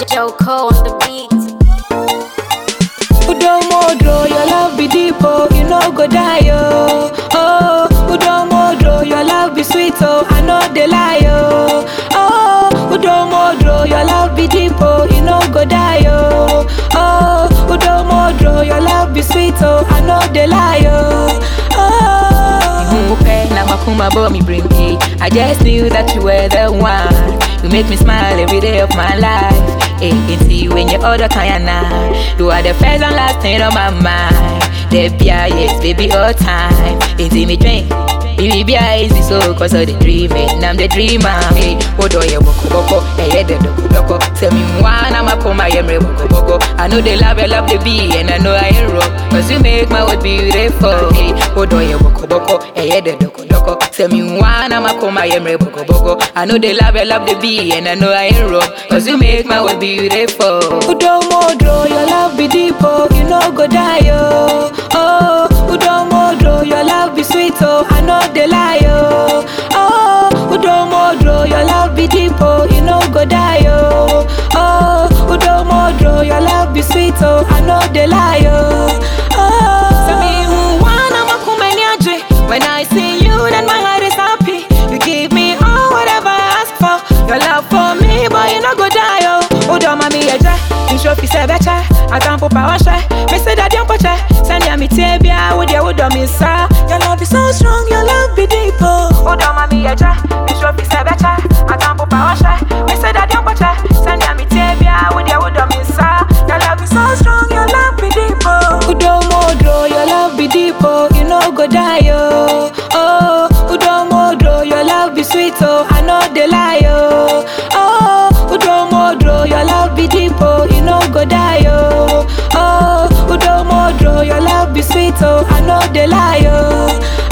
Joko on the beat. Udomodro, your love be deep, oh, you know go die, oh. Oh, Udomodro, your love be sweet, oh, I know they lie, oh. Oh, Udomodro, your love be deep, oh, you know go die, oh. Oh, Udomodro, your love be sweet, oh, I know they lie, oh. Now my kuma bought me bring it. I just knew that you were the one. You make me smile every day of my life. Hey, it's you when you other kind now. You are the first and last thing on my mind. The beer, yes, baby, all time. It's in me drink. Baby, beer is so cause of the dreaming. I'm the dreamer. Hey, what do you boko? Hey, the doko. Tell me one, I'm a puma, I'm a boko. I know they love the bee, and I know I ain't wrong. Cause you make my world beautiful. Hey, what do you boko? Hey, the doko. Tell me one, I'm a puma, I'm a boko. I know they love the bee, and I know I ain't wrong. Cause you make my world beautiful. Udomodro, your love be deep, oh, you know go die, oh. Oh, Udomodro, your love be sweet, oh, I know they lie, oh. Oh, Udomodro, your love be deep, oh, you know go die, oh. Oh, Udomodro, your love be sweet, oh, I know they lie, oh. Tell me who wanna makumenyaje. When I see you, then my heart is happy. You give me all whatever I ask for. Your love for me, boy, you know go die, oh. Udoma mi eje, inshofi se beche. I can't put power share. Me say that you poche. Send ya me tebia, would ya udoma sa. Your love is so strong, your love be deep, oh. Udoma mi eje, inshofi se beche. I can't put power share. Me say that you poche. Send ya me tebia, would ya udoma sa. Your love is so strong, your love be deep, oh. Udomodro, your love be deep, oh. You know go die, oh. Oh, Udomodro, your love be sweet, oh. I know they lie, oh. Oh, Udomodro, your love be deep, oh. You know go die, oh. Oh, Udomodro, your love be sweet, oh. I know they lie, oh.